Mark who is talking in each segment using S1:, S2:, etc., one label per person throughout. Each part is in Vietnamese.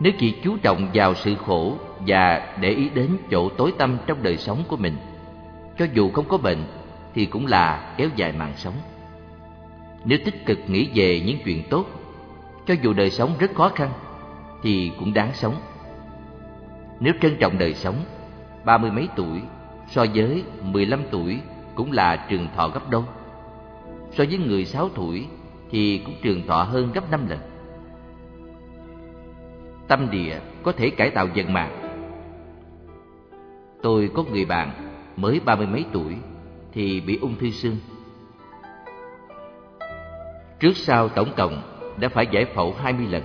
S1: Nếu chỉ chú trọng vào sự khổ và để ý đến chỗ tối tăm trong đời sống của mình, cho dù không có bệnh thì cũng là kéo dài mạng sống. Nếu tích cực nghĩ về những chuyện tốt, cho dù đời sống rất khó khăn thì cũng đáng sống. Nếu trân trọng đời sống, 30 mấy tuổi so với 15 tuổi cũng là trường thọ gấp đôi. So với người 6 tuổi thì cũng trường thọ hơn gấp 5 lần. Tâm địa có thể cải tạo vận mạng. Tôi có người bạn mới 30 mấy tuổi thì bị ung thư xương. Trước sau tổng cộng đã phải giải phẫu 20 lần.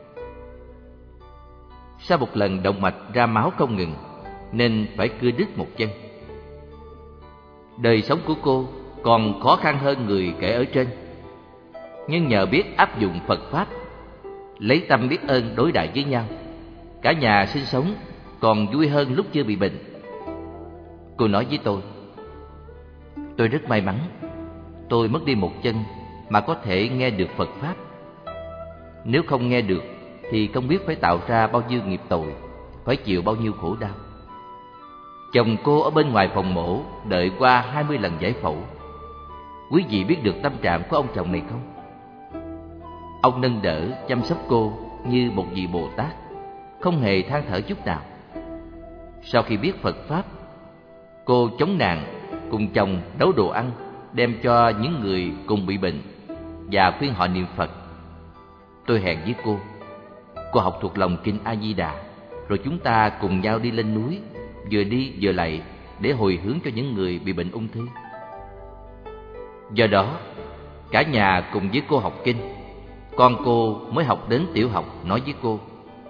S1: Sau một lần động mạch ra máu không ngừng nên phải cưa đứt một chân. Đời sống của cô còn khó khăn hơn người kể ở trên, nhưng nhờ biết áp dụng Phật Pháp, lấy tâm biết ơn đối đãi với nhau, cả nhà sinh sống còn vui hơn lúc chưa bị bệnh. Cô nói với tôi rất may mắn, tôi mất đi một chân mà có thể nghe được Phật Pháp. Nếu không nghe được thì không biết phải tạo ra bao nhiêu nghiệp tội, phải chịu bao nhiêu khổ đau. Chồng cô ở bên ngoài phòng mổ đợi qua 20 lần giải phẫu. Quý vị biết được tâm trạng của ông chồng này không? Ông nâng đỡ, chăm sóc cô như một vị Bồ Tát, không hề than thở chút nào. Sau khi biết Phật Pháp, cô chống nạn, cùng chồng nấu đồ ăn, đem cho những người cùng bị bệnh và khuyên họ niệm Phật. Tôi hẹn với cô học thuộc lòng kinh A Di Đà, rồi chúng ta cùng nhau đi lên núi, vừa đi vừa lạy để hồi hướng cho những người bị bệnh ung thư. Do đó, cả nhà cùng với cô học kinh. Con cô mới học đến tiểu học nói với cô: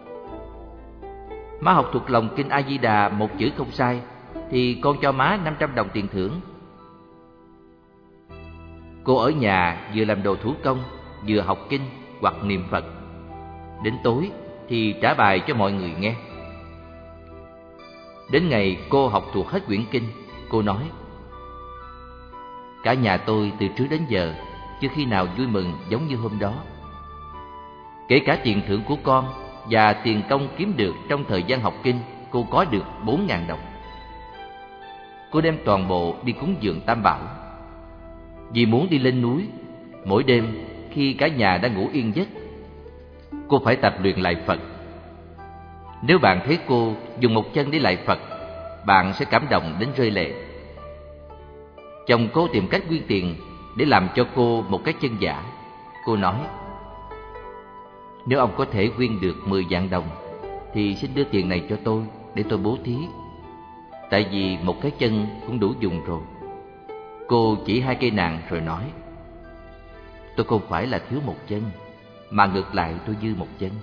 S1: má học thuộc lòng kinh A Di Đà một chữ không sai thì con cho má 500 đồng tiền thưởng. Cô ở nhà vừa làm đồ thủ công, vừa học kinh hoặc niệm Phật. Đến tối thì trả bài cho mọi người nghe. Đến ngày cô học thuộc hết quyển kinh, cô nói: cả nhà tôi từ trước đến giờ chưa khi nào vui mừng giống như hôm đó. Kể cả tiền thưởng của con và tiền công kiếm được trong thời gian học kinh, cô có được 4.000 đồng. Cô đem toàn bộ đi cúng dường Tam Bảo. Vì muốn đi lên núi, mỗi đêm khi cả nhà đã ngủ yên giấc, cô phải tập luyện lạy Phật. Nếu bạn thấy cô dùng một chân để lạy Phật, bạn sẽ cảm động đến rơi lệ. Chồng cô tìm cách quyên tiền để làm cho cô một cái chân giả. Cô nói: nếu ông có thể quyên được 10 vạn đồng thì xin đưa tiền này cho tôi để tôi bố thí. Tại vì một cái chân cũng đủ dùng rồi. Cô chỉ 2 cây nạng rồi nói: tôi không phải là thiếu một chân, mà ngược lại tôi dư một chân.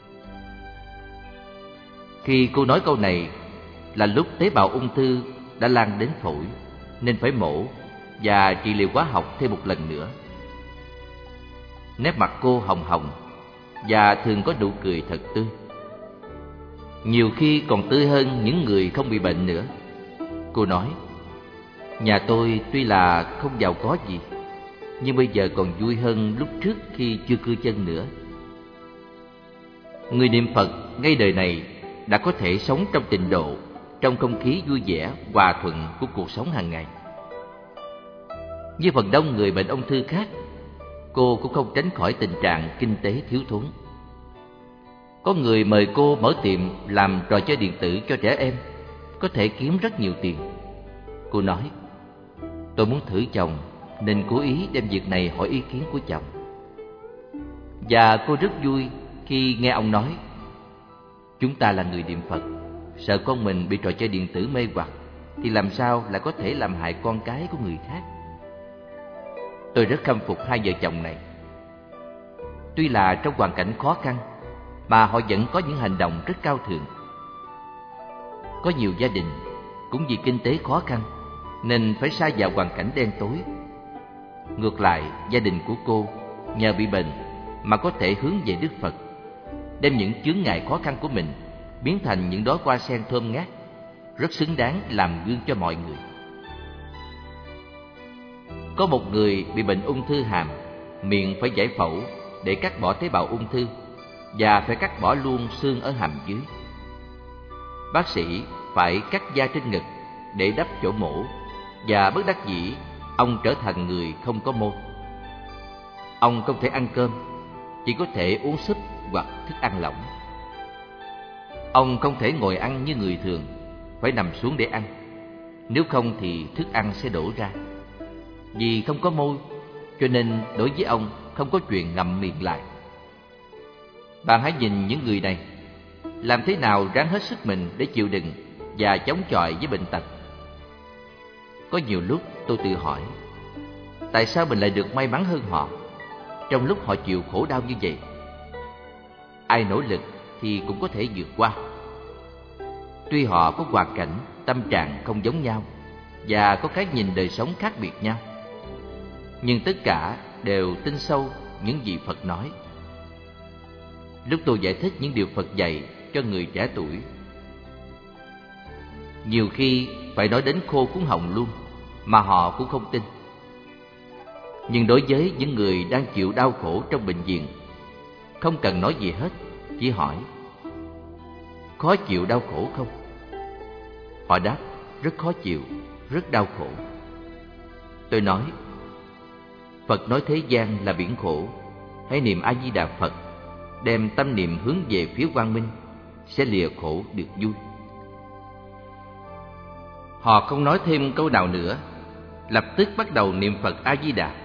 S1: Khi cô nói câu này là lúc tế bào ung thư đã lan đến phổi, nên phải mổ và trị liệu hóa học thêm một lần nữa. Nét mặt cô hồng hồng và thường có nụ cười thật tươi, nhiều khi còn tươi hơn những người không bị bệnh nữa. Cô nói: nhà tôi tuy là không giàu có gì, nhưng bây giờ còn vui hơn lúc trước khi chưa cưa chân nữa. Người niệm Phật ngay đời này đã có thể sống trong tịnh độ, trong không khí vui vẻ, hòa thuận của cuộc sống hàng ngày. Như phần đông người bệnh ung thư khác, cô cũng không tránh khỏi tình trạng kinh tế thiếu thốn. Có người mời cô mở tiệm làm trò chơi điện tử cho trẻ em, có thể kiếm rất nhiều tiền. Cô nói: tôi muốn thử chồng nên cố ý đem việc này hỏi ý kiến của chồng. Và cô rất vui khi nghe ông nói: chúng ta là người niệm Phật, sợ con mình bị trò chơi điện tử mê hoặc thì làm sao lại có thể làm hại con cái của người khác. Tôi rất khâm phục hai vợ chồng này. Tuy là trong hoàn cảnh khó khăn mà họ vẫn có những hành động rất cao thượng. Có nhiều gia đình cũng vì kinh tế khó khăn nên phải sa vào hoàn cảnh đen tối. Ngược lại, gia đình của cô nhờ bị bệnh mà có thể hướng về Đức Phật, đem những chướng ngại khó khăn của mình biến thành những đóa hoa sen thơm ngát, rất xứng đáng làm gương cho mọi người. Có một người bị bệnh ung thư hàm, miệng phải giải phẫu để cắt bỏ tế bào ung thư, và phải cắt bỏ luôn xương ở hàm dưới. Bác sĩ phải cắt da trên ngực để đắp chỗ mổ, và bất đắc dĩ ông trở thành người không có môi. Ông không thể ăn cơm, chỉ có thể uống súp hoặc thức ăn lỏng. Ông không thể ngồi ăn như người thường, phải nằm xuống để ăn, nếu không thì thức ăn sẽ đổ ra. Vì không có môi, cho nên đối với ông không có chuyện ngậm miệng lại. Bạn hãy nhìn những người này, làm thế nào ráng hết sức mình để chịu đựng và chống chọi với bệnh tật. Có nhiều lúc tôi tự hỏi, tại sao mình lại được may mắn hơn họ, trong lúc họ chịu khổ đau như vậy? Ai nỗ lực thì cũng có thể vượt qua. Tuy họ có hoàn cảnh, tâm trạng không giống nhau và có cái nhìn đời sống khác biệt nhau, nhưng tất cả đều tin sâu những gì Phật nói. Lúc tôi giải thích những điều Phật dạy cho người trẻ tuổi, nhiều khi phải nói đến khô cuốn họng luôn mà họ cũng không tin. Nhưng đối với những người đang chịu đau khổ trong bệnh viện, không cần nói gì hết, chỉ hỏi: khó chịu đau khổ không? Họ đáp: rất khó chịu, rất đau khổ. Tôi nói: Phật nói thế gian là biển khổ, hãy niệm A Di Đà Phật, đem tâm niệm hướng về phía quang minh, sẽ lìa khổ được vui. Họ không nói thêm câu nào nữa, lập tức bắt đầu niệm Phật A Di Đà.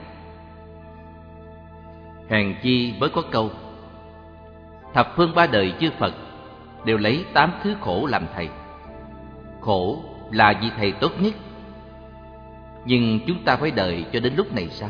S1: Hèn chi mới có câu: thập phương ba đời chư Phật đều lấy 8 thứ khổ làm thầy. Khổ là vị thầy tốt nhất, nhưng chúng ta phải đợi cho đến lúc này sao?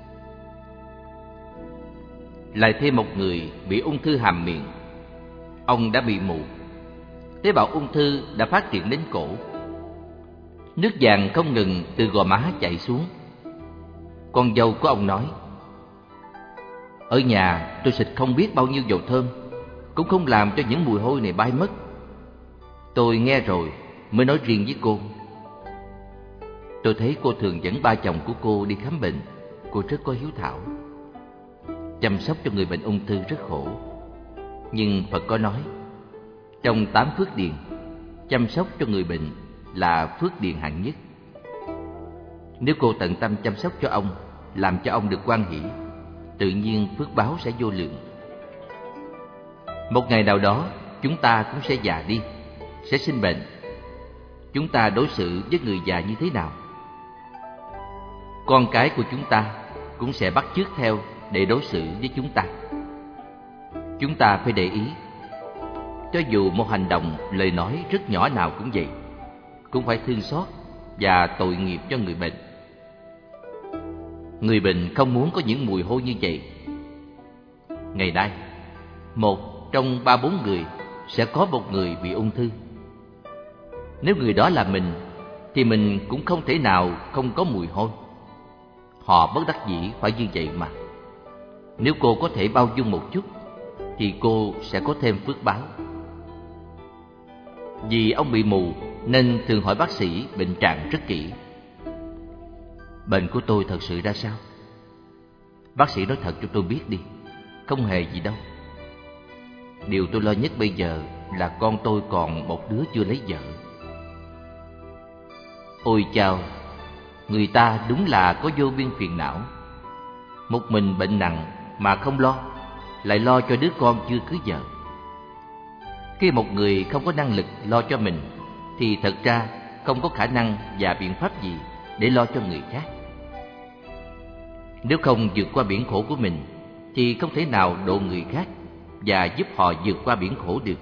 S1: Lại thêm một người bị ung thư hàm miệng. Ông đã bị mù, tế bào ung thư đã phát triển đến cổ. Nước vàng không ngừng từ gò má chảy xuống. Con dâu của ông nói: ở nhà tôi xịt không biết bao nhiêu dầu thơm, cũng không làm cho những mùi hôi này bay mất. Tôi nghe rồi mới nói riêng với cô. Tôi thấy cô thường dẫn ba chồng của cô đi khám bệnh. Cô rất có hiếu thảo. Chăm sóc cho người bệnh ung thư rất khổ, nhưng Phật có nói, trong 8 phước điền, chăm sóc cho người bệnh là phước điền hạng nhất. Nếu cô tận tâm chăm sóc cho ông, làm cho ông được hoan hỷ, tự nhiên phước báo sẽ vô lượng. Một ngày nào đó, chúng ta cũng sẽ già đi, sẽ sinh bệnh. Chúng ta đối xử với người già như thế nào? Con cái của chúng ta cũng sẽ bắt chước theo để đối xử với chúng ta. Chúng ta phải để ý, cho dù một hành động, lời nói rất nhỏ nào cũng vậy, cũng phải thương xót và tội nghiệp cho người bệnh. Người bệnh không muốn có những mùi hôi như vậy. Ngày nay, 1 trong 3-4 người sẽ có một người bị ung thư. Nếu người đó là mình, thì mình cũng không thể nào không có mùi hôi. Họ bất đắc dĩ phải như vậy mà. Nếu cô có thể bao dung một chút, thì cô sẽ có thêm phước báo. Vì ông bị mù nên thường hỏi bác sĩ bệnh trạng rất kỹ. Bệnh của tôi thật sự ra sao? Bác sĩ nói thật cho tôi biết đi. Không hề gì đâu. Điều tôi lo nhất bây giờ là con tôi còn một đứa chưa lấy vợ. Ôi chao, người ta đúng là có vô biên phiền não. Một mình bệnh nặng mà không lo, lại lo cho đứa con chưa cưới vợ. Khi một người không có năng lực lo cho mình, thì thật ra không có khả năng và biện pháp gì để lo cho người khác. Nếu không vượt qua biển khổ của mình, thì không thể nào độ người khác và giúp họ vượt qua biển khổ được.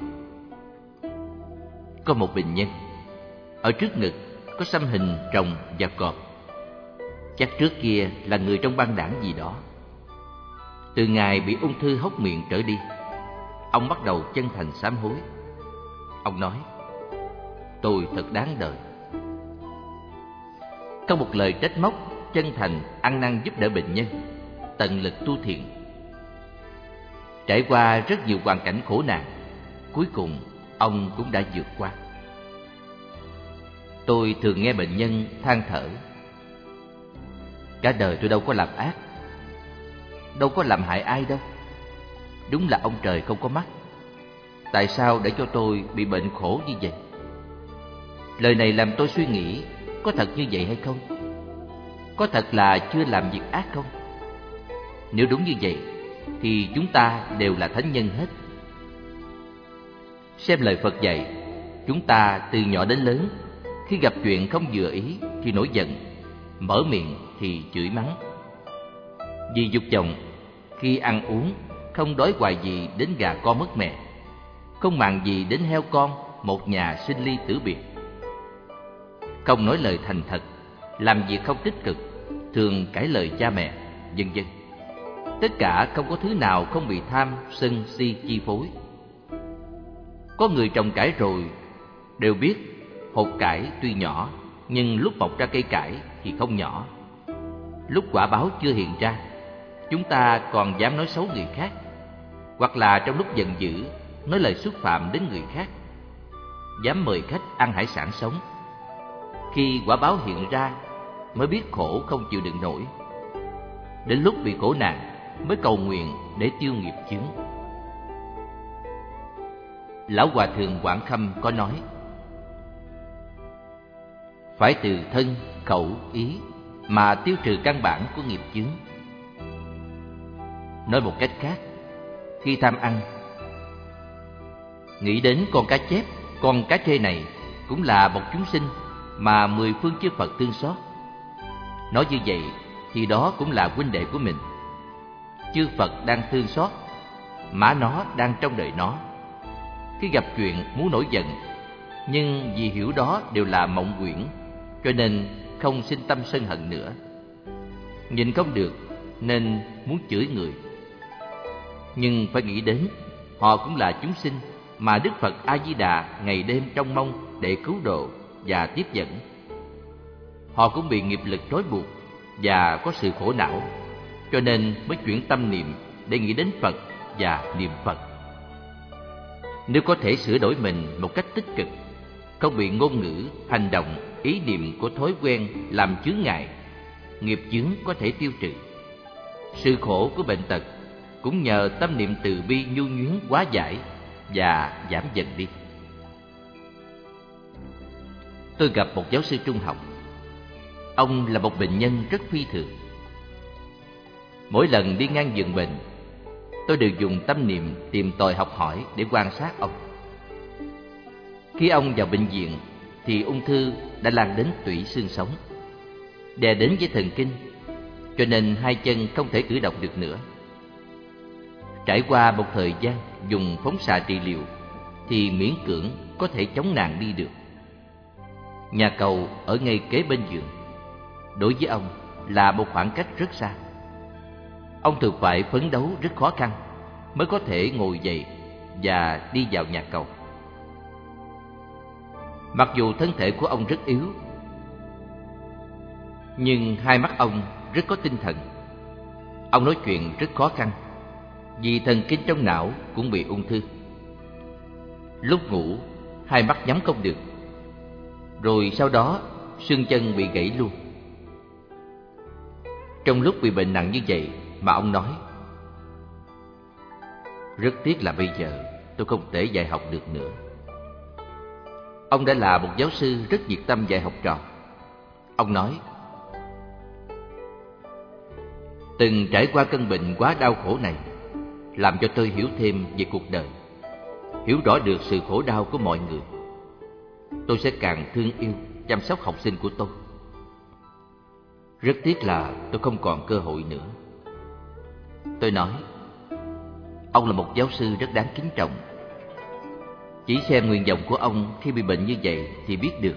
S1: Có một bệnh nhân, ở trước ngực có xăm hình rồng và cọp. Chắc trước kia là người trong băng đảng gì đó. Từ ngày bị ung thư hốc miệng trở đi, ông bắt đầu chân thành sám hối. Ông nói: tôi thật đáng đời. Có một lời trách móc, chân thành, ăn năn giúp đỡ bệnh nhân, tận lực tu thiện. Trải qua rất nhiều hoàn cảnh khổ nạn, cuối cùng ông cũng đã vượt qua. Tôi thường nghe bệnh nhân than thở: cả đời tôi đâu có làm ác, đâu có làm hại ai đâu. đúng là ông trời không có mắt. Tại sao để cho tôi bị bệnh khổ như vậy? Lời này làm tôi suy nghĩ, có thật như vậy hay không? Có thật là chưa làm việc ác không? Nếu đúng như vậy, thì chúng ta đều là thánh nhân hết. Xem lời Phật dạy, chúng ta từ nhỏ đến lớn, khi gặp chuyện không vừa ý thì nổi giận, mở miệng thì chửi mắng. Vì dục vọng, khi ăn uống không đói hoài gì đến gà con mất mẹ, không màng gì đến heo con một nhà sinh ly tử biệt. Không nói lời thành thật, làm việc không tích cực, thường cãi lời cha mẹ, vân vân. Tất cả không có thứ nào không bị tham, sân, si chi phối. Có người trồng cải rồi đều biết hột cải tuy nhỏ, nhưng lúc mọc ra cây cải thì không nhỏ. Lúc quả báo chưa hiện ra, chúng ta còn dám nói xấu người khác, hoặc là trong lúc giận dữ nói lời xúc phạm đến người khác, dám mời khách ăn hải sản sống. Khi quả báo hiện ra mới biết khổ không chịu đựng nổi. Đến lúc bị khổ nạn mới cầu nguyện để tiêu nghiệp chướng. Lão Hòa Thượng Quảng Khâm có nói: phải từ thân, khẩu, ý mà tiêu trừ căn bản của nghiệp chướng. Nói một cách khác, khi tham ăn, nghĩ đến con cá chép, con cá trê này cũng là một chúng sinh mà mười phương chư Phật thương xót. Nói như vậy thì đó cũng là huynh đệ của mình. Chư Phật đang thương xót, mã nó đang trong đời nó. Khi gặp chuyện muốn nổi giận, nhưng vì hiểu đó đều là mộng quyển, cho nên không sinh tâm sân hận nữa. Nhìn không được nên muốn chửi người, nhưng phải nghĩ đến họ cũng là chúng sinh mà Đức Phật A Di Đà ngày đêm trông mong để cứu độ và tiếp dẫn. Họ cũng bị nghiệp lực trói buộc và có sự khổ não, cho nên mới chuyển tâm niệm để nghĩ đến Phật và niệm Phật. Nếu có thể sửa đổi mình một cách tích cực, không bị ngôn ngữ, hành động, ý niệm của thói quen làm chướng ngại, nghiệp chướng có thể tiêu trừ. Sự khổ của bệnh tật cũng nhờ tâm niệm từ bi nhu nhuyến hóa giải và giảm dần đi. Tôi gặp một giáo sư trung học. Ông là một bệnh nhân rất phi thường. Mỗi lần đi ngang giường bệnh, tôi đều dùng tâm niệm tìm tòi học hỏi để quan sát ông. Khi ông vào bệnh viện thì ung thư đã lan đến tủy xương sống, đè đến với thần kinh, cho nên hai chân không thể cử động được nữa. Trải qua một thời gian dùng phóng xạ trị liệu thì miễn cưỡng có thể chống nạn đi được. Nhà cầu ở ngay kế bên giường, đối với ông là một khoảng cách rất xa. Ông thường phải phấn đấu rất khó khăn mới có thể ngồi dậy và đi vào nhà cầu. Mặc dù thân thể của ông rất yếu, nhưng hai mắt ông rất có tinh thần. Ông nói chuyện rất khó khăn vì thần kinh trong não cũng bị ung thư. Lúc ngủ, hai mắt nhắm không được, rồi sau đó xương chân bị gãy luôn. Trong lúc bị bệnh nặng như vậy mà ông nói: rất tiếc là bây giờ tôi không thể dạy học được nữa. Ông đã là một giáo sư rất nhiệt tâm dạy học trò. Ông nói: từng trải qua cơn bệnh quá đau khổ này, làm cho tôi hiểu thêm về cuộc đời, hiểu rõ được sự khổ đau của mọi người. Tôi sẽ càng thương yêu, chăm sóc học sinh của tôi. Rất tiếc là tôi không còn cơ hội nữa. Tôi nói: ông là một giáo sư rất đáng kính trọng. Chỉ xem nguyện vọng của ông khi bị bệnh như vậy thì biết được.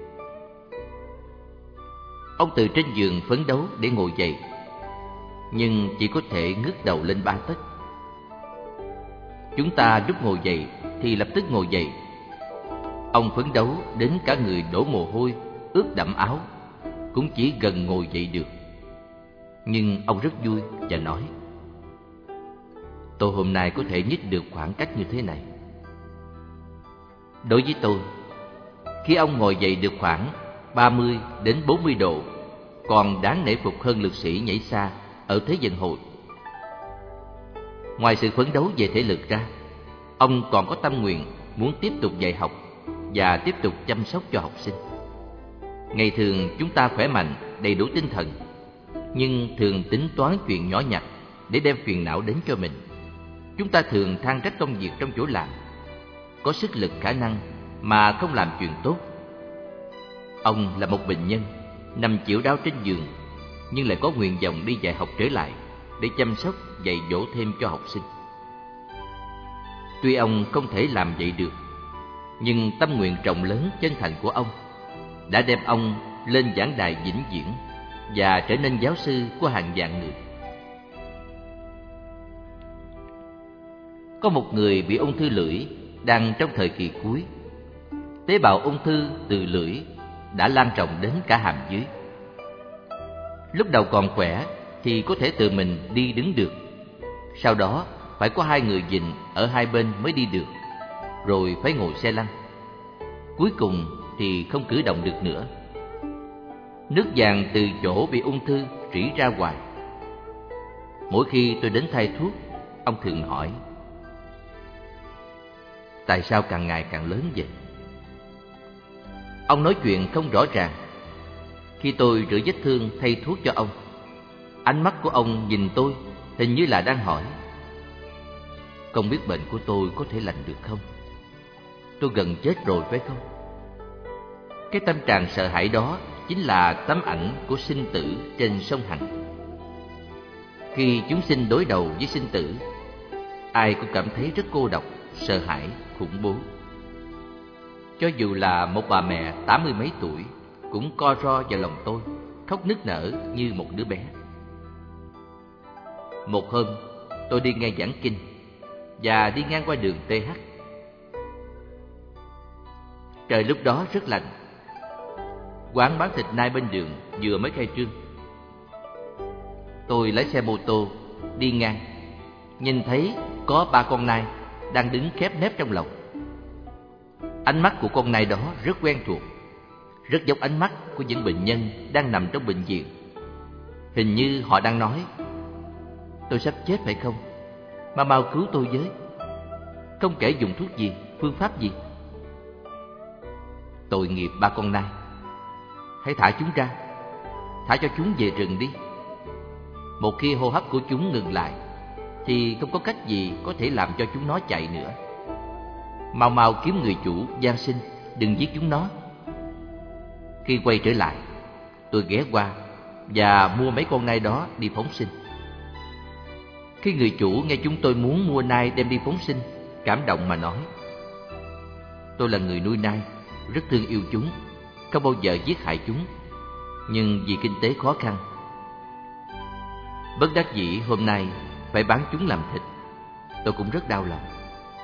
S1: Ông từ trên giường phấn đấu để ngồi dậy, nhưng chỉ có thể ngước đầu lên 3 tấc. Chúng ta lúc ngồi dậy thì lập tức ngồi dậy. Ông phấn đấu đến cả người đổ mồ hôi, ướt đẫm áo, cũng chỉ gần ngồi dậy được. Nhưng ông rất vui và nói: tôi hôm nay có thể nhích được khoảng cách như thế này. Đối với tôi, khi ông ngồi dậy được khoảng 30 đến 40 độ, còn đáng nể phục hơn lực sĩ nhảy xa ở Thế Vận Hội. Ngoài sự phấn đấu về thể lực ra, ông còn có tâm nguyện muốn tiếp tục dạy học và tiếp tục chăm sóc cho học sinh. Ngày thường chúng ta khỏe mạnh, đầy đủ tinh thần, nhưng thường tính toán chuyện nhỏ nhặt để đem phiền não đến cho mình. Chúng ta thường than trách công việc trong chỗ làm, có sức lực khả năng mà không làm chuyện tốt. Ông là một bệnh nhân, nằm chịu đau trên giường, nhưng lại có nguyện vọng đi dạy học trở lại để chăm sóc, dạy dỗ thêm cho học sinh. Tuy ông không thể làm vậy được, nhưng tâm nguyện rộng lớn chân thành của ông đã đem ông lên giảng đài vĩnh viễn và trở nên giáo sư của hàng vạn người. Có một người bị ung thư lưỡi đang trong thời kỳ cuối. Tế bào ung thư từ lưỡi đã lan rộng đến cả hàm dưới. Lúc đầu còn khỏe thì có thể tự mình đi đứng được. Sau đó phải có 2 người dình ở hai bên mới đi được, rồi phải ngồi xe lăn. Cuối cùng thì không cử động được nữa. Nước vàng từ chỗ bị ung thư rỉ ra hoài. Mỗi khi tôi đến thay thuốc, ông thường hỏi: tại sao càng ngày càng lớn vậy? Ông nói chuyện không rõ ràng. Khi tôi rửa vết thương thay thuốc cho ông, ánh mắt của ông nhìn tôi hình như là đang hỏi: không biết bệnh của tôi có thể lành được không? Tôi gần chết rồi phải không? Cái tâm trạng sợ hãi đó chính là tấm ảnh của sinh tử trên sông Hằng. Khi chúng sinh đối đầu với sinh tử, ai cũng cảm thấy rất cô độc, sợ hãi, khủng bố. Cho dù là một bà mẹ 80 mấy tuổi cũng co ro vào lòng tôi, khóc nức nở như một đứa bé. Một hôm, tôi đi nghe giảng kinh và đi ngang qua đường TH. Trời lúc đó rất lạnh. Quán bán thịt nai bên đường vừa mới khai trương. Tôi lái xe mô tô đi ngang, nhìn thấy có 3 con nai đang đứng khép nép trong lồng. Ánh mắt của con nai đó rất quen thuộc, rất giống ánh mắt của những bệnh nhân đang nằm trong bệnh viện. Hình như họ đang nói: tôi sắp chết phải không? Mau cứu tôi với. Không kể dùng thuốc gì, phương pháp gì. Tội nghiệp 3 con nai. Hãy thả chúng ra, thả cho chúng về rừng đi. Một khi hô hấp của chúng ngừng lại thì không có cách gì có thể làm cho chúng nó chạy nữa. Mau kiếm người chủ van xin đừng giết chúng nó. Khi quay trở lại, tôi ghé qua và mua mấy con nai đó đi phóng sinh. Khi người chủ nghe chúng tôi muốn mua nai đem đi phóng sinh, cảm động mà nói: tôi là người nuôi nai, rất thương yêu chúng, không bao giờ giết hại chúng, nhưng vì kinh tế khó khăn, bất đắc dĩ hôm nay phải bán chúng làm thịt. Tôi cũng rất đau lòng.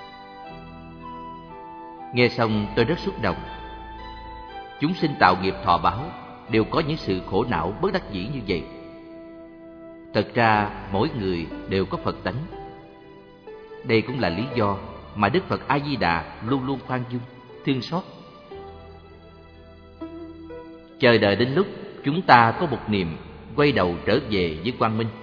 S1: Nghe xong tôi rất xúc động. Chúng sinh tạo nghiệp thọ báo đều có những sự khổ não bất đắc dĩ như vậy. Thật ra mỗi người đều có Phật tánh. Đây cũng là lý do mà Đức Phật A Di Đà luôn luôn khoan dung, thương xót. Chờ đợi đến lúc chúng ta có một niềm quay đầu trở về với quang minh.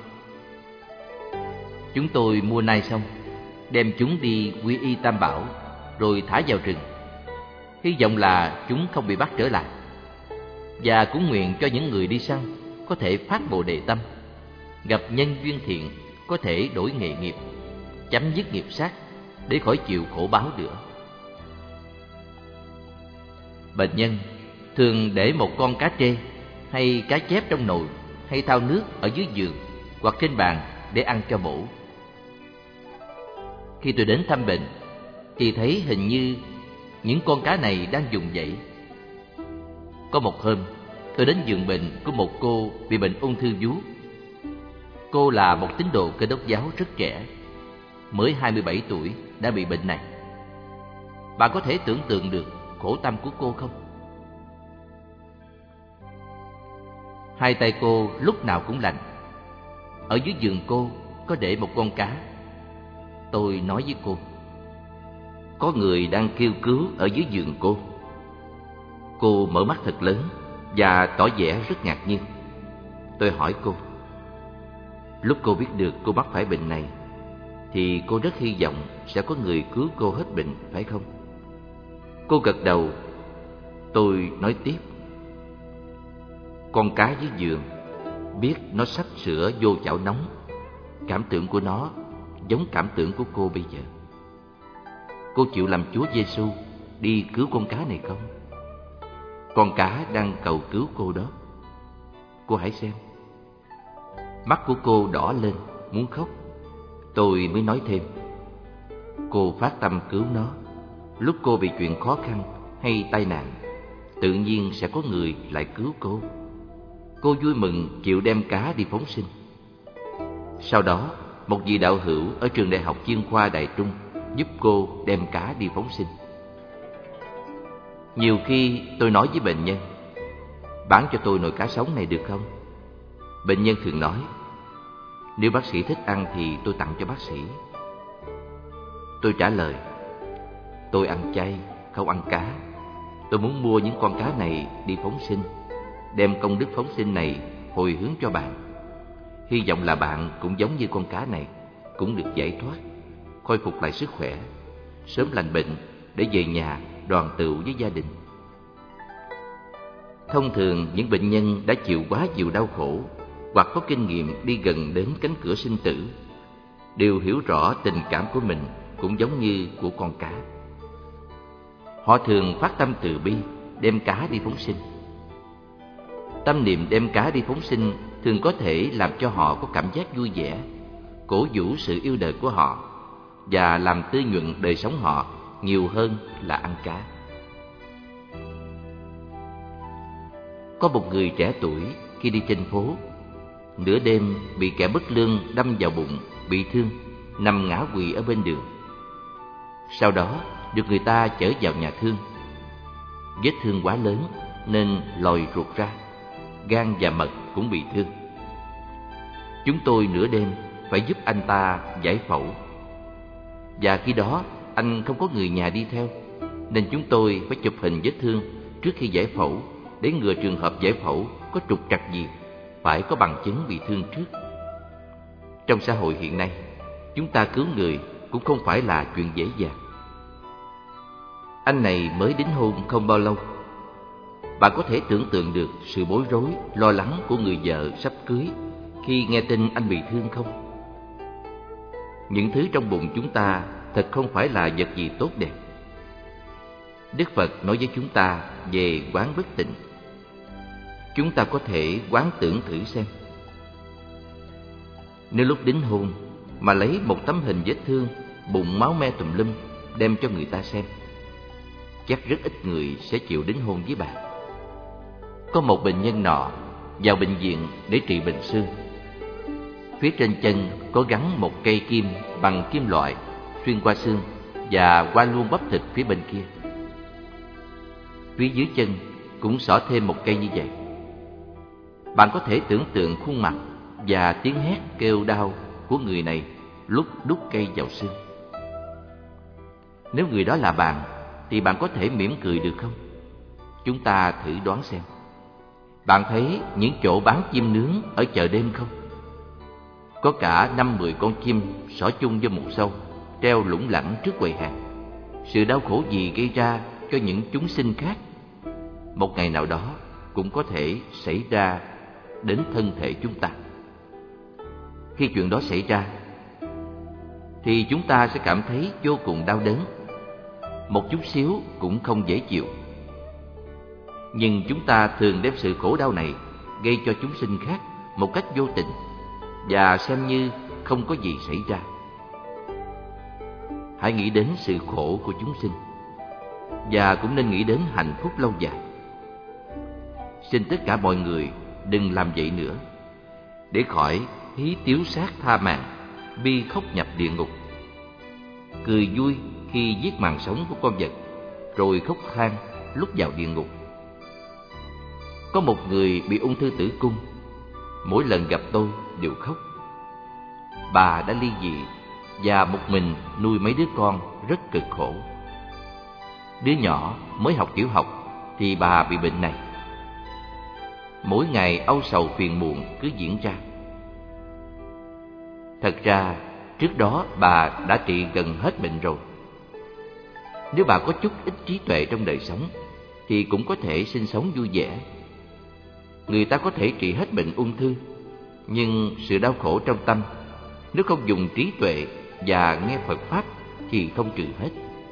S1: Chúng tôi mua nai xong, đem chúng đi quy y Tam Bảo, rồi thả vào rừng. Hy vọng là chúng không bị bắt trở lại. Và cũng nguyện cho những người đi săn có thể phát Bồ Đề tâm, gặp nhân duyên thiện, có thể đổi nghề nghiệp, chấm dứt nghiệp sát để khỏi chịu khổ báo nữa. Bệnh nhân thường để một con cá trê hay cá chép trong nồi hay thau nước ở dưới giường hoặc trên bàn để ăn cho bổ. Khi tôi đến thăm bệnh thì thấy hình như những con cá này đang vùng vẫy. Có một hôm, tôi đến giường bệnh của một cô bị bệnh ung thư vú. Cô là một tín đồ Cơ Đốc giáo rất trẻ, mới 27 tuổi đã bị bệnh này. Bạn có thể tưởng tượng được khổ tâm của cô không? Hai tay cô lúc nào cũng lạnh. Ở dưới giường cô có để một con cá. Tôi nói với cô: có người đang kêu cứu ở dưới giường cô. Cô mở mắt thật lớn và tỏ vẻ rất ngạc nhiên. Tôi hỏi cô: lúc cô biết được cô mắc phải bệnh này thì cô rất hy vọng sẽ có người cứu cô hết bệnh, phải không? Cô gật đầu. Tôi nói tiếp. Con cá dưới giường biết nó sắp sửa vô chảo nóng. Cảm tưởng của nó giống cảm tưởng của cô bây giờ. Cô chịu làm Chúa Giêsu đi cứu con cá này không? Con cá đang cầu cứu cô đó. Cô hãy xem. Mắt của cô đỏ lên, muốn khóc. Tôi mới nói thêm. Cô phát tâm cứu nó. Lúc cô bị chuyện khó khăn hay tai nạn, tự nhiên sẽ có người lại cứu cô. Cô vui mừng chịu đem cá đi phóng sinh. Sau đó, một vị đạo hữu ở trường đại học chuyên khoa Đại Trung giúp cô đem cá đi phóng sinh. Nhiều khi tôi nói với bệnh nhân, bán cho tôi nồi cá sống này được không? Bệnh nhân thường nói, nếu bác sĩ thích ăn thì tôi tặng cho bác sĩ. Tôi trả lời, tôi ăn chay, không ăn cá. Tôi muốn mua những con cá này đi phóng sinh, đem công đức phóng sinh này hồi hướng cho bạn. Hy vọng là bạn cũng giống như con cá này, cũng được giải thoát, khôi phục lại sức khỏe, sớm lành bệnh để về nhà đoàn tụ với gia đình. Thông thường những bệnh nhân đã chịu quá nhiều đau khổ hoặc có kinh nghiệm đi gần đến cánh cửa sinh tử đều hiểu rõ tình cảm của mình cũng giống như của con cá. Họ thường phát tâm từ bi đem cá đi phóng sinh. Tâm niệm đem cá đi phóng sinh thường có thể làm cho họ có cảm giác vui vẻ, cổ vũ sự yêu đời của họ và làm tươi nhuận đời sống họ nhiều hơn là ăn cá. Có một người trẻ tuổi khi đi trên phố, nửa đêm bị kẻ bất lương đâm vào bụng, bị thương, nằm ngã quỵ ở bên đường. Sau đó được người ta chở vào nhà thương. Vết thương quá lớn nên lòi ruột ra, gan và mật cũng bị thương. Chúng tôi nửa đêm phải giúp anh ta giải phẫu. Và khi đó anh không có người nhà đi theo, nên chúng tôi phải chụp hình vết thương trước khi giải phẫu để ngừa trường hợp giải phẫu có trục trặc gì, phải có bằng chứng bị thương trước. Trong xã hội hiện nay, chúng ta cứu người cũng không phải là chuyện dễ dàng. Anh này mới đính hôn không bao lâu. Bạn có thể tưởng tượng được sự bối rối, lo lắng của người vợ sắp cưới khi nghe tin anh bị thương không? Những thứ trong bụng chúng ta thật không phải là vật gì tốt đẹp. Đức Phật nói với chúng ta về quán bất tịnh. Chúng ta có thể quán tưởng thử xem. Nếu lúc đính hôn mà lấy một tấm hình vết thương, bụng máu me tùm lum đem cho người ta xem, chắc rất ít người sẽ chịu đính hôn với bạn. Có một bệnh nhân nọ vào bệnh viện để trị bệnh xương. Phía trên chân có gắn một cây kim bằng kim loại xuyên qua xương và qua luôn bắp thịt phía bên kia. Phía dưới chân cũng xỏ thêm một cây như vậy. Bạn có thể tưởng tượng khuôn mặt và tiếng hét kêu đau của người này lúc đút cây vào xương. Nếu người đó là bạn thì bạn có thể mỉm cười được không? Chúng ta thử đoán xem. Bạn thấy những chỗ bán chim nướng ở chợ đêm không? Có cả 5-10 con chim xỏ chung vô một sâu, treo lủng lẳng trước quầy hàng. Sự đau khổ gì gây ra cho những chúng sinh khác, một ngày nào đó cũng có thể xảy ra đến thân thể chúng ta. Khi chuyện đó xảy ra thì chúng ta sẽ cảm thấy vô cùng đau đớn, một chút xíu cũng không dễ chịu. Nhưng chúng ta thường đem sự khổ đau này gây cho chúng sinh khác một cách vô tình và xem như không có gì xảy ra. Hãy nghĩ đến sự khổ của chúng sinh và cũng nên nghĩ đến hạnh phúc lâu dài. Xin tất cả mọi người đừng làm vậy nữa, để khỏi hí tiếu sát tha mạng, bi khóc nhập địa ngục. Cười vui khi giết màn sống của con vật, rồi khóc than lúc vào địa ngục. Có một người bị ung thư tử cung, mỗi lần gặp tôi đều khóc. Bà đã ly dị và một mình nuôi mấy đứa con rất cực khổ. Đứa nhỏ mới học tiểu học thì bà bị bệnh này. Mỗi ngày âu sầu phiền muộn cứ diễn ra. Thật ra trước đó bà đã trị gần hết bệnh rồi. Nếu bà có chút ít trí tuệ trong đời sống thì cũng có thể sinh sống vui vẻ. Người ta có thể trị hết bệnh ung thư, nhưng sự đau khổ trong tâm, nếu không dùng trí tuệ và nghe Phật Pháp thì không trừ hết.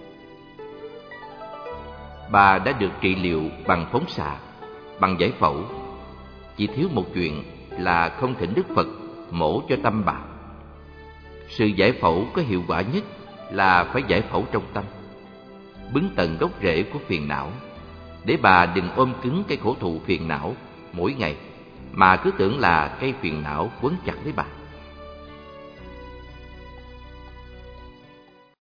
S1: Bà đã được trị liệu bằng phóng xạ, bằng giải phẫu. Chỉ thiếu một chuyện là không thỉnh Đức Phật mổ cho tâm bà. Sự giải phẫu có hiệu quả nhất là phải giải phẫu trong tâm, bứng tận gốc rễ của phiền não, để bà đừng ôm cứng cái khổ thụ phiền não mỗi ngày, mà cứ tưởng là cây phiền não quấn chặt lấy bà.